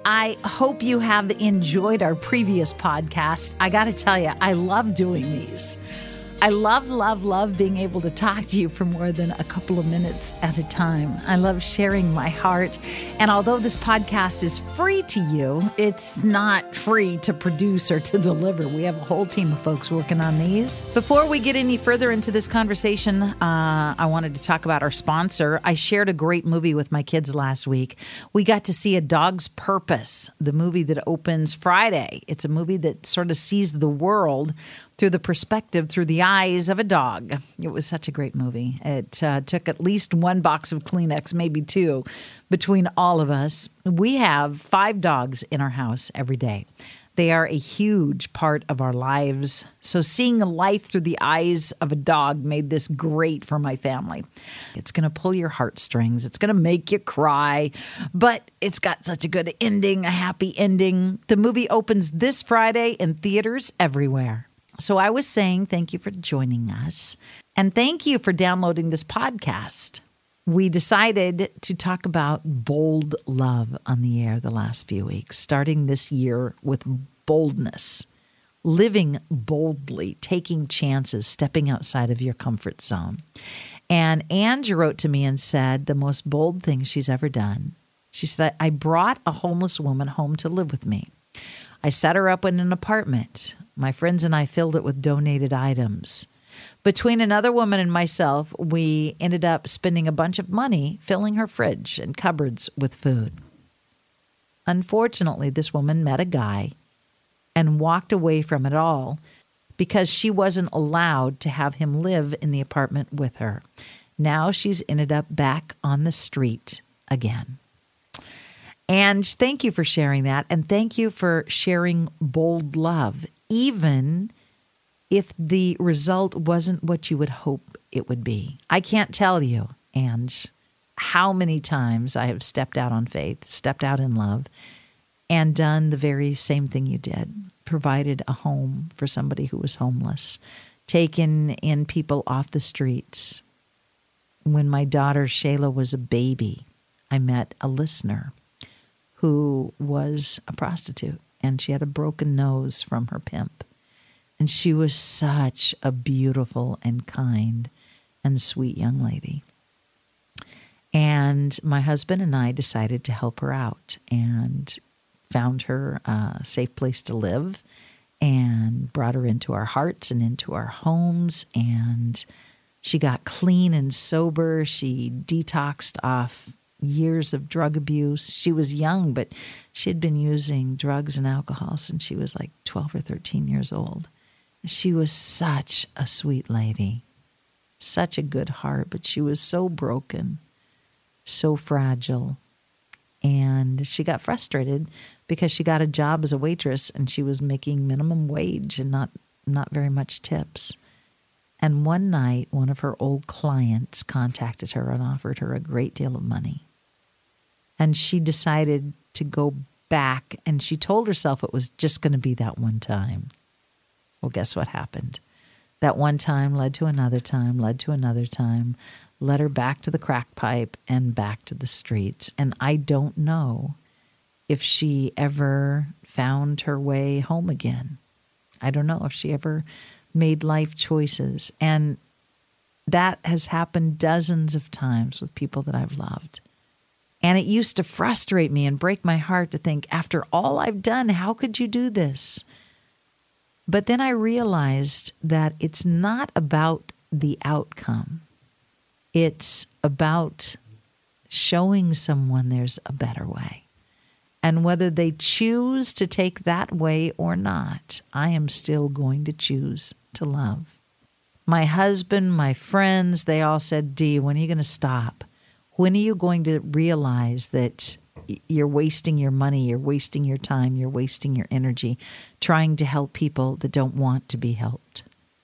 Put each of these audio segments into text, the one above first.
I hope you have enjoyed our previous podcast. I got to tell you, I love doing these. I love being able to talk to you for more than a couple of minutes at a time. I love sharing my heart. And although this podcast is free to you, it's not free to produce or to deliver. We have a whole team of folks working on these. Before we get any further into this conversation, I wanted to talk about our sponsor. I shared a great movie with my kids last week. We got to see A Dog's Purpose, the movie that opens Friday. It's a movie that sort of sees the world through the perspective, through the eyes of a dog. It was such a great movie. It took at least one box of Kleenex, maybe two, between all of us. We have 5 dogs in our house every day. They are a huge part of our lives. So seeing life through the eyes of a dog made this great for my family. It's going to pull your heartstrings. It's going to make you cry. But it's got such a good ending, a happy ending. The movie opens this Friday in theaters everywhere. So I was saying thank you for joining us, and thank you for downloading this podcast. We decided to talk about bold love on the air the last few weeks, starting this year with boldness, living boldly, taking chances, stepping outside of your comfort zone. And Angie wrote to me and said the most bold thing she's ever done. She said, I brought a homeless woman home to live with me. I set her up in an apartment. My friends and I filled it with donated items. Between another woman and myself, we ended up spending a bunch of money filling her fridge and cupboards with food. Unfortunately, this woman met a guy and walked away from it all because she wasn't allowed to have him live in the apartment with her. Now she's ended up back on the street again. And thank you for sharing that. And thank you for sharing bold love, even if the result wasn't what you would hope it would be. I can't tell you, Ange, how many times I have stepped out on faith, stepped out in love, and done the very same thing you did. Provided a home for somebody who was homeless, taken in people off the streets. When my daughter Shayla was a baby, I met a listener who was a prostitute, and she had a broken nose from her pimp. And she was such a beautiful and kind and sweet young lady. And my husband and I decided to help her out and found her a safe place to live and brought her into our hearts and into our homes. And she got clean and sober. She detoxed off years of drug abuse. She was young, but she had been using drugs and alcohol since she was like 12 or 13 years old. She was such a sweet lady, such a good heart, but she was so broken, so fragile. And she got frustrated because she got a job as a waitress and she was making minimum wage and not very much tips. And one night, one of her old clients contacted her and offered her a great deal of money. And she decided to go back, and she told herself it was just going to be that one time. Well, guess what happened? That one time led to another time, led to another time, led her back to the crack pipe and back to the streets. And I don't know if she ever found her way home again. I don't know if she ever made life choices. And that has happened dozens of times with people that I've loved. And it used to frustrate me and break my heart to think, after all I've done, how could you do this? But then I realized that it's not about the outcome. It's about showing someone there's a better way. And whether they choose to take that way or not, I am still going to choose to love. My husband, my friends, they all said, Dee, when are you going to stop? When are you going to realize that you're wasting your money, you're wasting your time, you're wasting your energy trying to help people that don't want to be helped?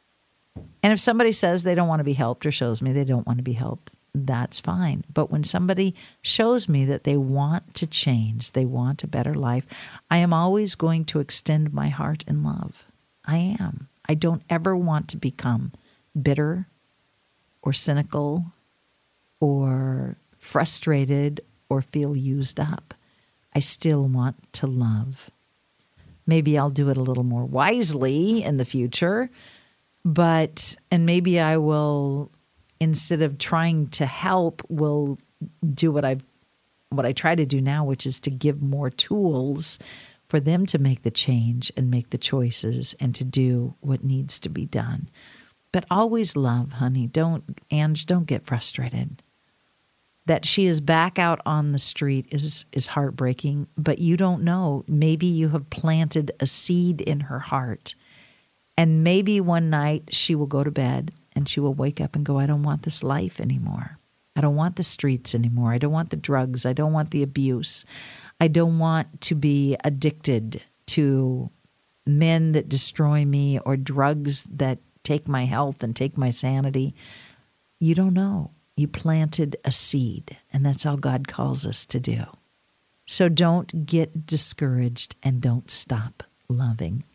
And if somebody says they don't want to be helped or shows me they don't want to be helped, that's fine. But when somebody shows me that they want to change, they want a better life, I am always going to extend my heart in love. I am. I don't ever want to become bitter or cynical or frustrated or feel used up. I still want to love. Maybe I'll do it a little more wisely in the future, and maybe I will, instead of trying to help, will do what I try to do now, which is to give more tools for them to make the change and make the choices and to do what needs to be done. But always love, honey. Ange, don't get frustrated. That she is back out on the street is heartbreaking, but you don't know. Maybe you have planted a seed in her heart. And maybe one night she will go to bed and she will wake up and go, I don't want this life anymore. I don't want the streets anymore. I don't want the drugs. I don't want the abuse. I don't want to be addicted to men that destroy me or drugs that take my health and take my sanity. You don't know. You planted a seed, and that's all God calls us to do. So don't get discouraged and don't stop loving.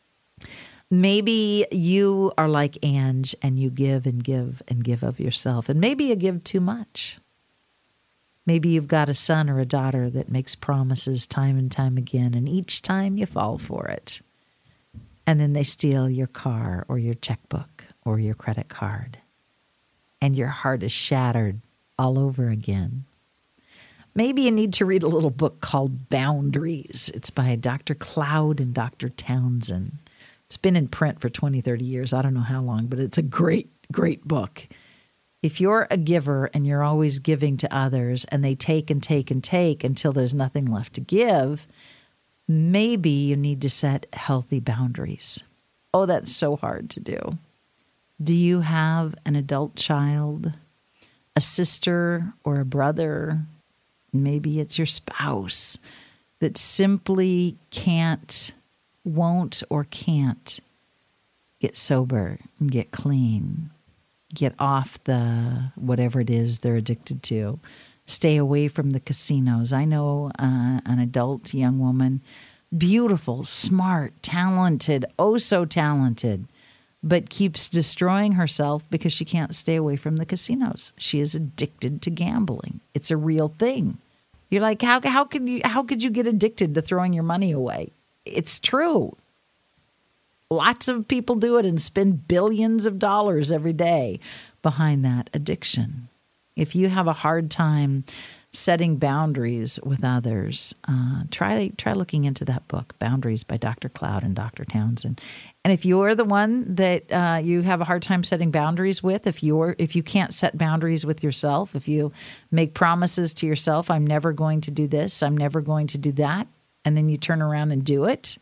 Maybe you are like Ange and you give and give and give of yourself, and maybe you give too much. Maybe you've got a son or a daughter that makes promises time and time again, and each time you fall for it. And then they steal your car or your checkbook or your credit card. And your heart is shattered all over again. Maybe you need to read a little book called Boundaries. It's by Dr. Cloud and Dr. Townsend. It's been in print for 20, 30 years. I don't know how long, but it's a great, great book. If you're a giver and you're always giving to others and they take and take and take until there's nothing left to give, maybe you need to set healthy boundaries. Oh, that's so hard to do. Do you have an adult child, a sister or a brother? Maybe it's your spouse that simply won't or can't get sober and get clean, get off the whatever it is they're addicted to, stay away from the casinos. I know an adult young woman, beautiful, smart, talented, oh so talented, but keeps destroying herself because she can't stay away from the casinos. She is addicted to gambling. It's a real thing. You're like, how could you get addicted to throwing your money away? It's true. Lots of people do it and spend billions of dollars every day behind that addiction. If you have a hard time setting boundaries with others, try looking into that book, Boundaries by Dr. Cloud and Dr. Townsend. And if you're the one that you have a hard time setting boundaries with, if you can't set boundaries with yourself, if you make promises to yourself, I'm never going to do this, I'm never going to do that, and then you turn around and do it,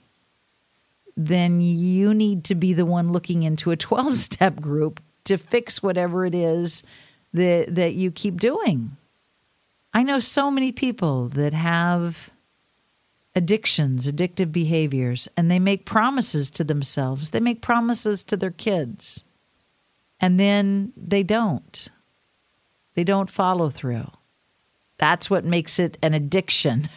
then you need to be the one looking into a 12-step group to fix whatever it is that you keep doing. I know so many people that have addictions, addictive behaviors, and they make promises to themselves. They make promises to their kids, and then they don't. They don't follow through. That's what makes it an addiction.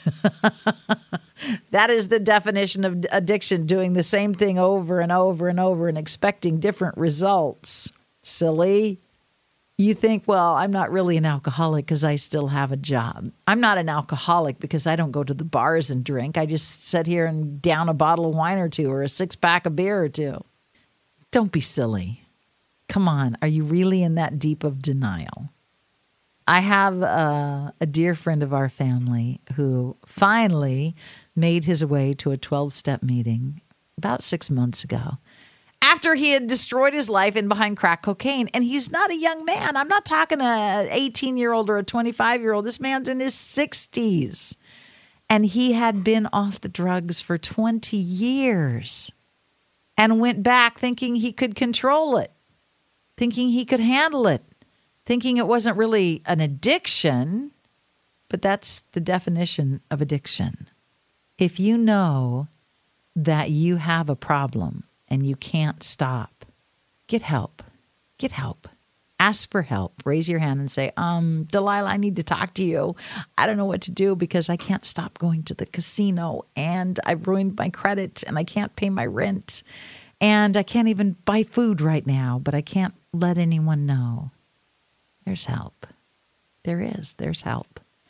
That is the definition of addiction, doing the same thing over and over and over and expecting different results. Silly. You think, well, I'm not really an alcoholic because I still have a job. I'm not an alcoholic because I don't go to the bars and drink. I just sit here and down a bottle of wine or two or a 6-pack of beer or two. Don't be silly. Come on. Are you really in that deep of denial? I have a dear friend of our family who finally made his way to a 12-step meeting about 6 months ago, after he had destroyed his life in behind crack cocaine. And he's not a young man. I'm not talking an 18-year-old or a 25-year-old. This man's in his 60s. And he had been off the drugs for 20 years and went back thinking he could control it, thinking he could handle it, thinking it wasn't really an addiction. But that's the definition of addiction. If you know that you have a problem and you can't stop, get help. Get help. Ask for help. Raise your hand and say, Delilah, I need to talk to you. I don't know what to do because I can't stop going to the casino and I've ruined my credit and I can't pay my rent and I can't even buy food right now, but I can't let anyone know. There's help. There's help.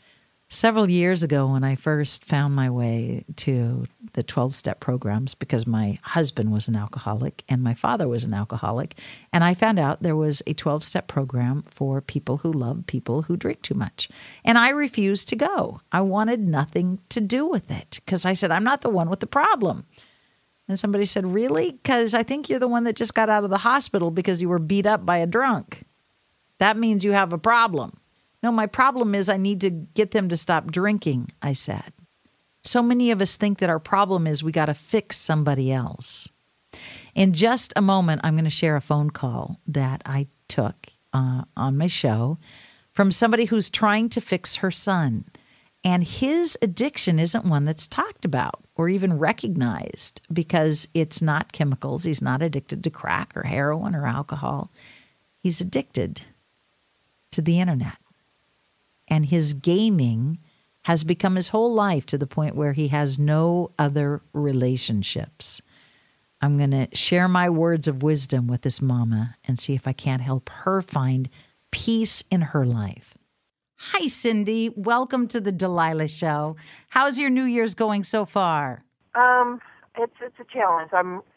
Several years ago, when I first found my way to the 12-step programs, because my husband was an alcoholic and my father was an alcoholic, and I found out there was a 12-step program for people who love people who drink too much. And I refused to go. I wanted nothing to do with it because I said, I'm not the one with the problem. And somebody said, really? Because I think you're the one that just got out of the hospital because you were beat up by a drunk. That means you have a problem. No, my problem is I need to get them to stop drinking, I said. So many of us think that our problem is we got to fix somebody else. In just a moment, I'm going to share a phone call that I took on my show from somebody who's trying to fix her son. And his addiction isn't one that's talked about or even recognized because it's not chemicals. He's not addicted to crack or heroin or alcohol. He's addicted to the internet. And his gaming has become his whole life to the point where he has no other relationships. I'm going to share my words of wisdom with this mama and see if I can't help her find peace in her life. Hi, Cindy. Welcome to the Delilah Show. How's your New Year's going so far? It's a challenge.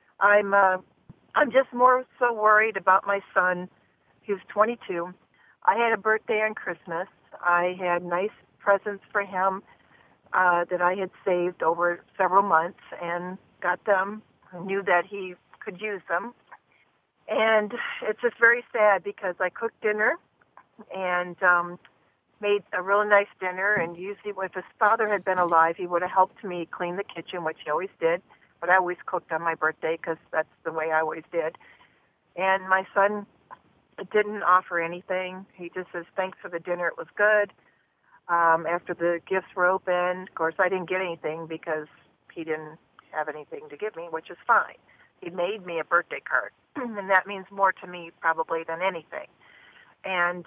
I'm just more so worried about my son. He's 22. I had a birthday on Christmas. I had nice presents for him that I had saved over several months and got them. I knew that he could use them. And it's just very sad because I cooked dinner and made a really nice dinner. And usually if his father had been alive, he would have helped me clean the kitchen, which he always did. But I always cooked on my birthday because that's the way I always did. And my son didn't offer anything. He just says, thanks for the dinner. It was good. After the gifts were opened, of course, I didn't get anything because he didn't have anything to give me, which is fine. He made me a birthday card, and that means more to me probably than anything. And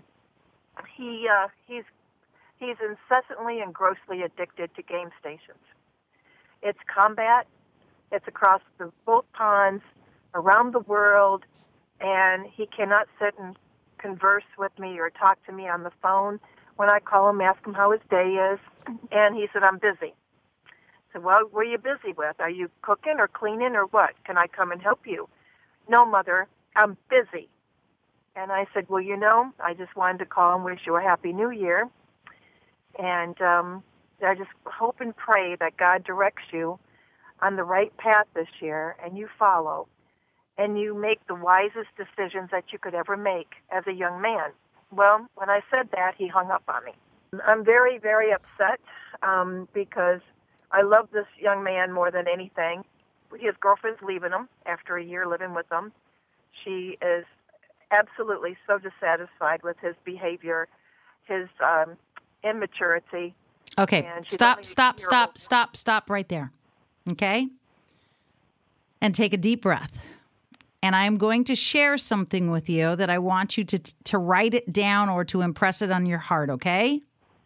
he's incessantly and grossly addicted to game stations. It's combat. It's across both ponds, around the world. And he cannot sit and converse with me or talk to me on the phone. When I call him, ask him how his day is, and he said, I'm busy. I said, well, what are you busy with? Are you cooking or cleaning or what? Can I come and help you? No, Mother, I'm busy. And I said, well, I just wanted to call and wish you a Happy New Year. And I just hope and pray that God directs you on the right path this year and you follow. And you make the wisest decisions that you could ever make as a young man. Well, when I said that, he hung up on me. I'm very, very upset because I love this young man more than anything. His girlfriend's leaving him after a year living with him. She is absolutely so dissatisfied with his behavior, his immaturity. Okay, stop right there. Okay? And take a deep breath. And I'm going to share something with you that I want you to write it down or to impress it on your heart, okay?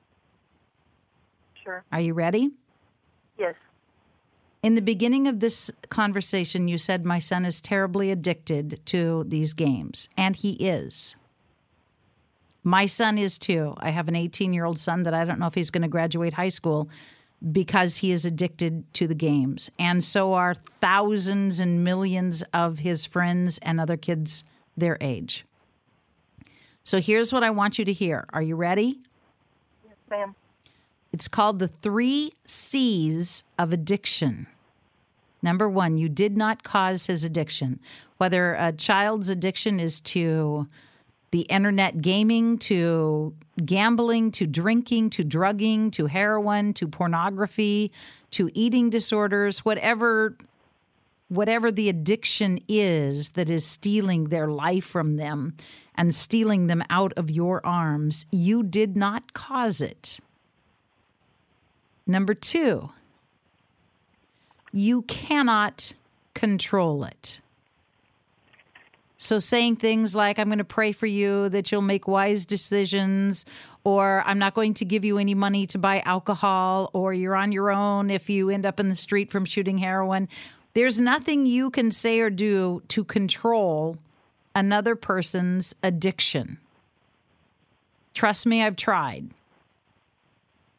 Sure. Are you ready? Yes. In the beginning of this conversation, you said my son is terribly addicted to these games, and he is. My son is too. I have an 18-year-old son that I don't know if he's going to graduate high school because he is addicted to the games. And so are thousands and millions of his friends and other kids their age. So here's what I want you to hear. Are you ready? Yes, ma'am. It's called the 3 C's of addiction. Number 1, you did not cause his addiction. Whether a child's addiction is to the internet gaming, to gambling, to drinking, to drugging, to heroin, to pornography, to eating disorders, whatever the addiction is that is stealing their life from them and stealing them out of your arms, you did not cause it. Number 2, you cannot control it. So saying things like, I'm going to pray for you that you'll make wise decisions, or I'm not going to give you any money to buy alcohol, or you're on your own if you end up in the street from shooting heroin. There's nothing you can say or do to control another person's addiction. Trust me, I've tried.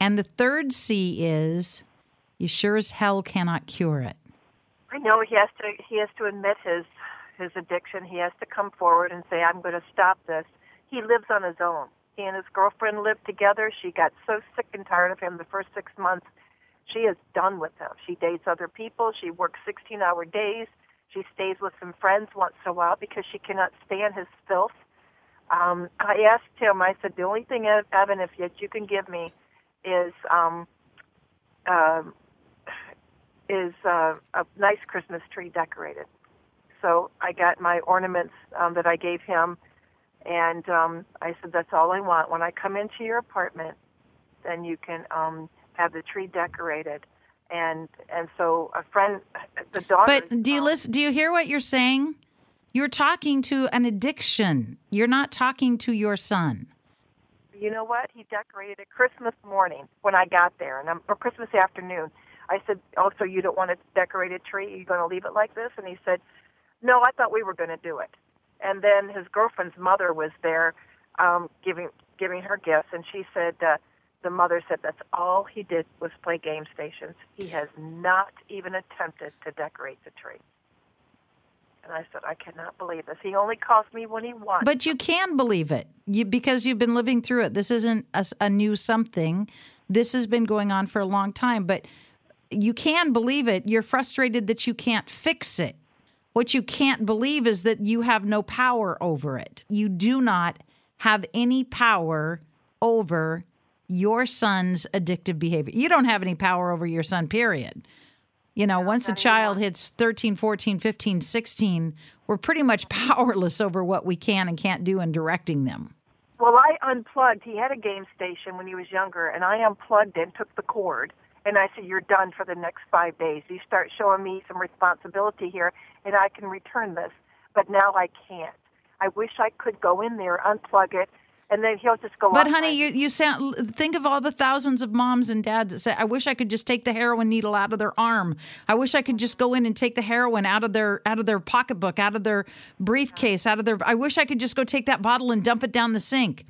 And the third C is you sure as hell cannot cure it. I know he has to admit his addiction. He has to come forward and say, I'm going to stop this. He lives on his own. He and his girlfriend lived together. She got so sick and tired of him the first 6 months. She is done with him. She dates other people. She works 16-hour days. She stays with some friends once in a while because she cannot stand his filth. I asked him, I said, the only thing, Evan, if you can give me is a nice Christmas tree decorated. So I got my ornaments that I gave him, and I said, that's all I want. When I come into your apartment, then you can have the tree decorated. And so a friend, the daughter. But do you listen? Do you hear what you're saying? You're talking to an addiction. You're not talking to your son. You know what? He decorated it Christmas morning when I got there, or Christmas afternoon. I said, oh, so you don't want a decorated tree? Are you going to leave it like this? And he said, no, I thought we were going to do it. And then his girlfriend's mother was there giving her gifts, and she said, the mother said that's all he did was play game stations. He has not even attempted to decorate the tree. And I said, I cannot believe this. He only calls me when he wants. But you can believe it because you've been living through it. This isn't a new something. This has been going on for a long time. But you can believe it. You're frustrated that you can't fix it. What you can't believe is that you have no power over it. You do not have any power over your son's addictive behavior. You don't have any power over your son, period. You know, once a child hits 13, 14, 15, 16, we're pretty much powerless over what we can and can't do in directing them. Well, I unplugged. He had a game station when he was younger, and I unplugged it, took the cord, and I said, you're done for the next 5 days. You start showing me some responsibility here, and I can return this. But now I can't. I wish I could go in there, unplug it, and then he'll just go. But honey, you sound. Think of all the thousands of moms and dads that say, "I wish I could just take the heroin needle out of their arm. I wish I could just go in and take the heroin out of their pocketbook, out of their briefcase, out of their. I wish I could just go take that bottle and dump it down the sink."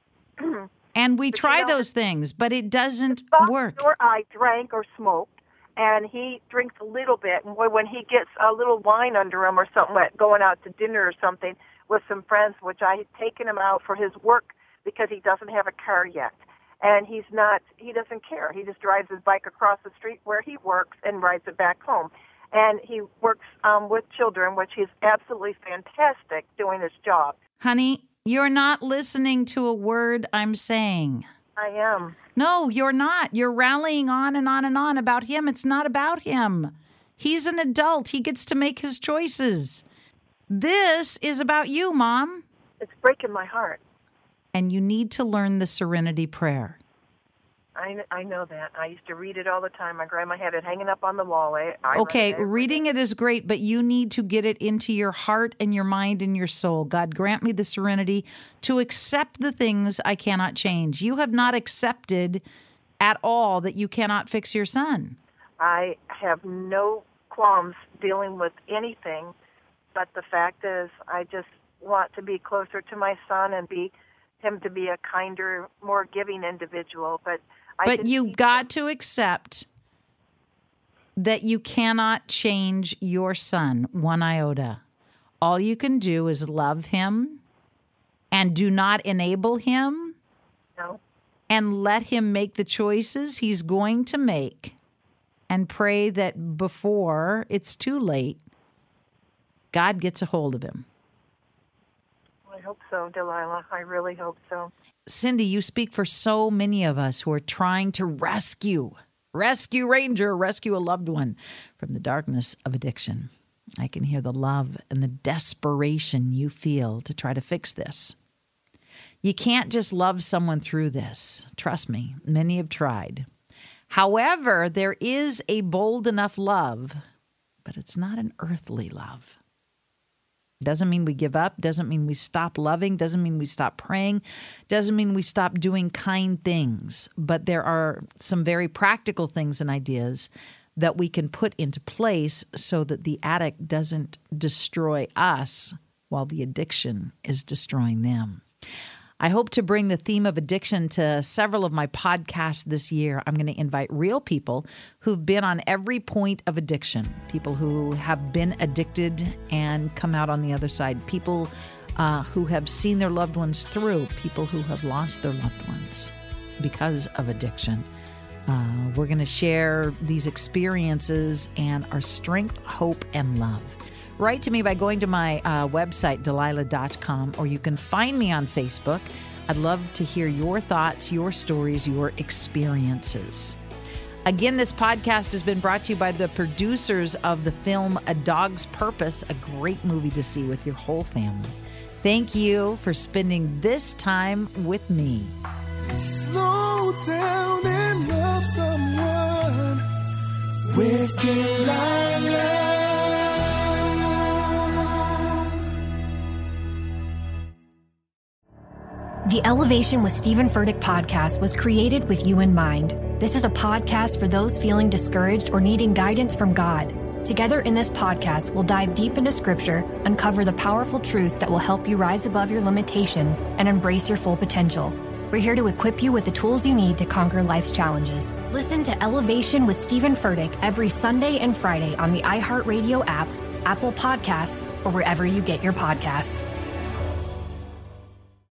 And we try those things, but it doesn't work. Or I drank or smoked, and he drinks a little bit, and when he gets a little wine under him or something, like going out to dinner or something with some friends, which I had taken him out for his work because he doesn't have a car yet. And he doesn't care. He just drives his bike across the street where he works and rides it back home. And he works with children, which he's absolutely fantastic doing his job. Honey, you're not listening to a word I'm saying. I am. No, you're not. You're rallying on and on and on about him. It's not about him. He's an adult. He gets to make his choices. This is about you, Mom. It's breaking my heart. And you need to learn the Serenity Prayer. I know that. I used to read it all the time. My grandma had it hanging up on the wall. Okay, reading it is great, but you need to get it into your heart and your mind and your soul. God, grant me the serenity to accept the things I cannot change. You have not accepted at all that you cannot fix your son. I have no qualms dealing with anything. But the fact is, I just want to be closer to my son and him to be a kinder, more giving individual. But you've got to accept that you cannot change your son one iota. All you can do is love him and do not enable him. No. And let him make the choices he's going to make, and pray that before it's too late, God gets a hold of him. I hope so, Delilah. I really hope so. Cindy, you speak for so many of us who are trying to rescue a loved one from the darkness of addiction. I can hear the love and the desperation you feel to try to fix this. You can't just love someone through this. Trust me, many have tried. However, there is a bold enough love, but it's not an earthly love. Doesn't mean we give up, doesn't mean we stop loving, doesn't mean we stop praying, doesn't mean we stop doing kind things. But there are some very practical things and ideas that we can put into place so that the addict doesn't destroy us while the addiction is destroying them. I hope to bring the theme of addiction to several of my podcasts this year. I'm going to invite real people who've been on every point of addiction, people who have been addicted and come out on the other side, people who have seen their loved ones through, people who have lost their loved ones because of addiction. We're going to share these experiences and our strength, hope, and love. Write to me by going to my website, Delilah.com, or you can find me on Facebook. I'd love to hear your thoughts, your stories, your experiences. Again, this podcast has been brought to you by the producers of the film A Dog's Purpose, a great movie to see with your whole family. Thank you for spending this time with me. Slow down and love someone with Delilah. The Elevation with Stephen Furtick podcast was created with you in mind. This is a podcast for those feeling discouraged or needing guidance from God. Together in this podcast, we'll dive deep into Scripture, uncover the powerful truths that will help you rise above your limitations and embrace your full potential. We're here to equip you with the tools you need to conquer life's challenges. Listen to Elevation with Stephen Furtick every Sunday and Friday on the iHeartRadio app, Apple Podcasts, or wherever you get your podcasts.